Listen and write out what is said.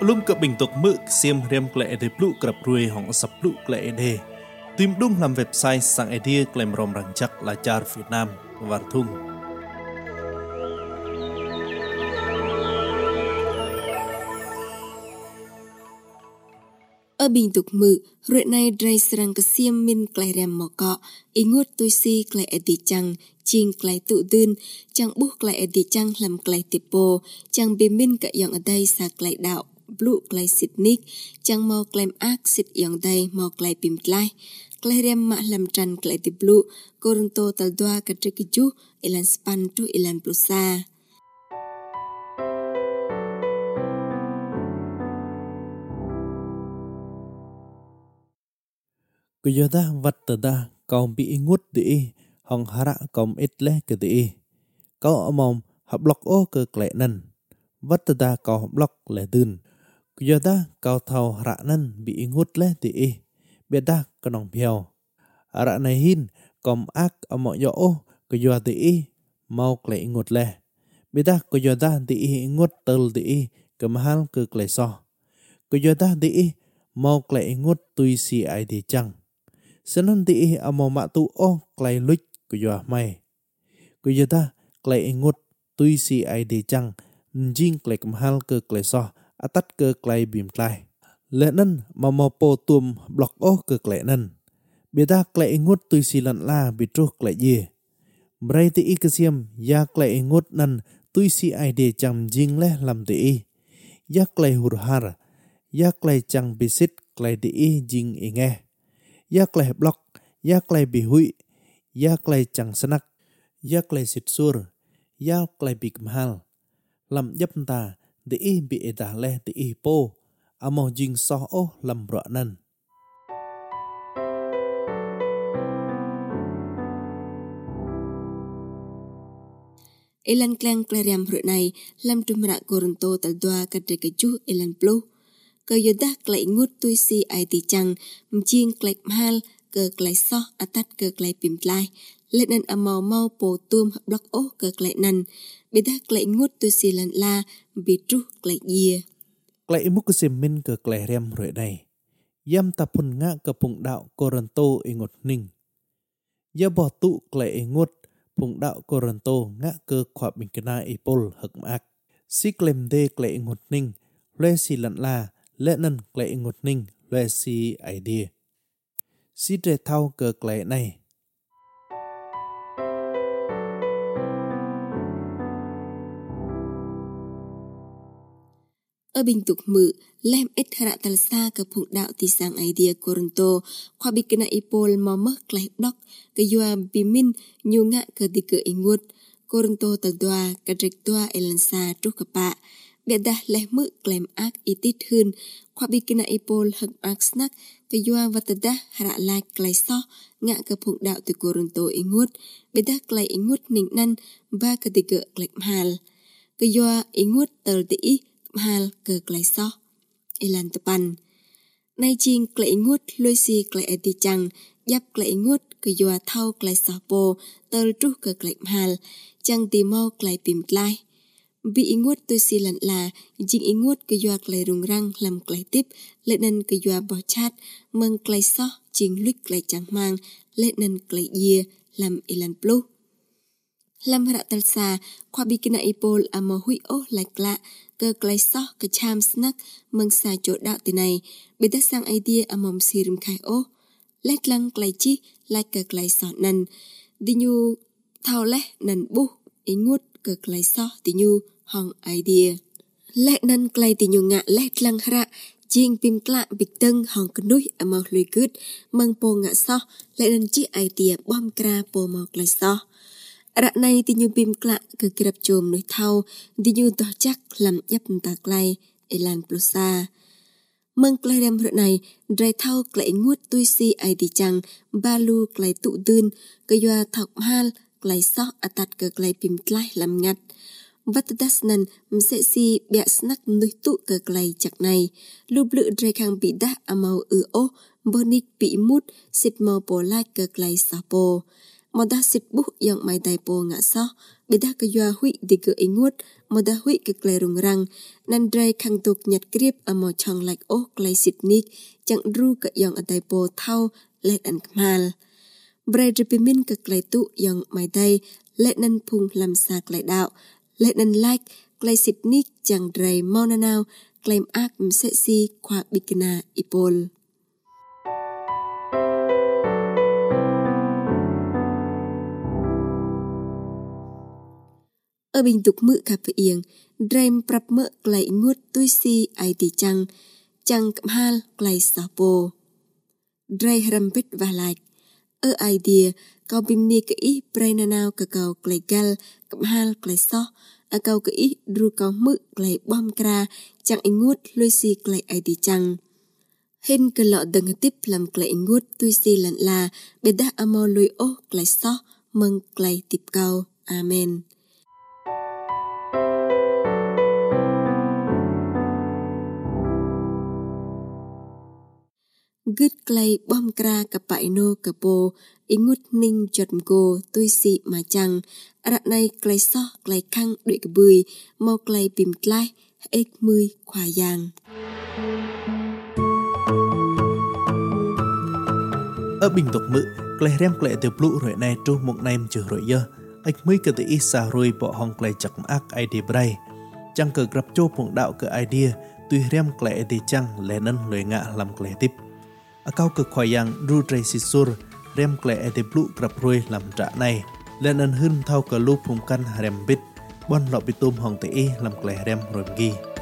Belum ke bentuk mực xiêm rem klei ede plu kerap ruai hong asap plu klei ede. Tim dung lam website sang ede klaim rom rancak lajar Vietnam wartung. Ở bình tục mự, rồi nay dray serang ke xiêm min klei rem mò cọ, ingut tui si klei edi chang, ching klei tụ dun, chang buh klei edi chang làm klei tipo, chang bê min ka yong ở đây sa klei đạo, blu klei sit nik, chang mau klem ak sit yong đây mau klei pim klei. Klei rem mak làm tran klei ti blu, koronto tal doa ka trikiju, ilan span tu ilan plusa. Kuyada vatada kaum bi ingut di hong hara kaum itle ke di. Kau amom hablok o ke klenan. Vatada kau hablok le dun. Kuyada kau thau hara nan bi ingut le di. Beda kenong piao. Hara nahin kaum ak amo yo o kuyada di mau kle ingut le. Beda kuyada di ingut tel di kemahal ke kleso. Kuyada di mau kle ingut tui si ai di chang. Senan di amo matu o klei luch kuyo mai. Kuyo da klei ingut tui si ai di chang njing klei kemahal ke klei so atat ke klei bim klei. Lenan mamapo tuum blok o ke klei nan. Beda klei ingut tui si lan la bitruh klei ye. Brai ti kesiam ya klei ingut nan tui si ai di chang jing leh lam ti. Ya klei hurhar. Ya klei chang bisit klei di jing ingeh. Ya klei blok, ya klei bihui, ya klei chang senak, ya klei sitsur, ya klei big mahal. Lam yap ta, di bi edah leh di po, amo jing soh oh lam bro nan. Ilan klang kleriam hrut này, lam tumrak koronto tal doa kadrikeju ilan plu. Ke yodah klei ngut tui si ai ti chang, mjing klei mahal ke klei soh atat ke klei pim klei. Let nan amau mau po tuum blok o ke klei nan. Beda klei ngut tui si lan la, bitruh klei ye. Klei mu kesim min ke klei rem hrut này. Yam tapun nga ke pung đạo koronto ingot ning. Ya bo tu klei ngut pung đạo koronto nga ke khwa bin kena ipol hak maak. Si klem de klei ingot ning, le si lan la, lệ nân klei ngot ning lệ si idea. Si tre thao cơ klei này. Ở bình tục mự, lem ít hara tal sa ke phung đạo ti sang idea koronto, khwa bikena ipol mau meh klei dok, ke yua bimin nyu nga ke di ke ingut, koronto tal doa ke drek doa elan sa truh kepa. Biar dah leh mực klem ak itit hun, khwa bikena ipol hak ak snak, ke yua vatadah hara lai klei soh, nga ke phung đạo ti koronto ingut, biar dah klei ingut ning nan, ba ke di ke klek mahal. Ke yua ingut tel ti mahal ke klei soh. Ilan tepan. Nay ching klei ingut lôi si klei edi chang, yap klei ingut ke yua thau klei soh po, tel truh ke klek mahal, chang ti mau klei pim klei. Bi ingut tui si lan la, jing ingut ke yua klei rung rang lam klei tip, let nan ke yua boh chat, meng klei soh jing luik klei chang mang, let nan klei ye lam ilan plu. Lam hara tal sa, khwa bikena ipol amo hui oh like la, ke klei soh ke cham snak, meng sa cho đạo ti này, beda sang idea amom sirim khai oh, let lang klei chi, like ke klei soh nan, di nyu thao leh nan buh, ingut ke klei soh ti nyu hong idea. Let nan klei ti nyu nga let lang hara, jing pim kla bik teng hong kenui amau lui good, meng po nga soh, let nan chi idea bom kra po mau klei soh. Rak này ti nyu pim kla ke kirap chom nui thau, di nyu toh chắc lam yap ta klei, ilan plusa. Meng klei rem hrut này, drai thau klei ngut tui si ai ti chang, balu klei tụ dun, ke yua thok mahal, klei soh atat ke klei pim klei lam ngat. Vatadas nan mse si biak snak nui tu ke klei chak này, lub lự drai khang bị dah amau o, bonik bị mút, sit mau po lai ke klei soh po. Modah sit buh yang mai dai po nga soh, beda ke yua hui di ke ingut moda hui ke klai rung rang nan drai khang tuk nyat krip amo chong like klai sitnik chang ru ke yang atai po thau let an kmal brai dripimin ke klai tu yang mai dai let nan phung lam sa klai đạo let nan like klai sitnik chang drai maunanau claim ak mse si kwa bikina ipol ở bình tục mự cà phê yên dream prap mự klai ngut tui si ai ti chang cam hal klai sapo dray rampit và like ở idea kau bimni ke i prainanau ke kau klai gal cam hal klai so a kau ke i dru kau mự klai bom kra chang ingut lui si klai ai ti chang hin ke lo deng tip lam klai ingut tui si lan la beda amo lui o klai so meng klai tip kau amen. Gứt klai bom kra kapai no kapo ingut ning jot go tui si ma chang rat nay klai so klai khang đuổi cái bưởi mau klai bìm klai ek mươi khoa giang ở bình tục mự klai rem klai từ blu rồi này tru một nem chữ rồi giờ ek mươi cái tự sa rồi bỏ hong klai chặt ác idea bray chăng cờ grab cho phụng đạo cờ idea tùy rem klai thì chăng lẽ nân lười ngạ làm klai tiếp Akau ke khoyang ru trai sisur rem klai ete blu krap roi lam tra này lên ân hưng thau ke lu phum kan rem bit bon lo bitum hong te lam klai rem rồi gi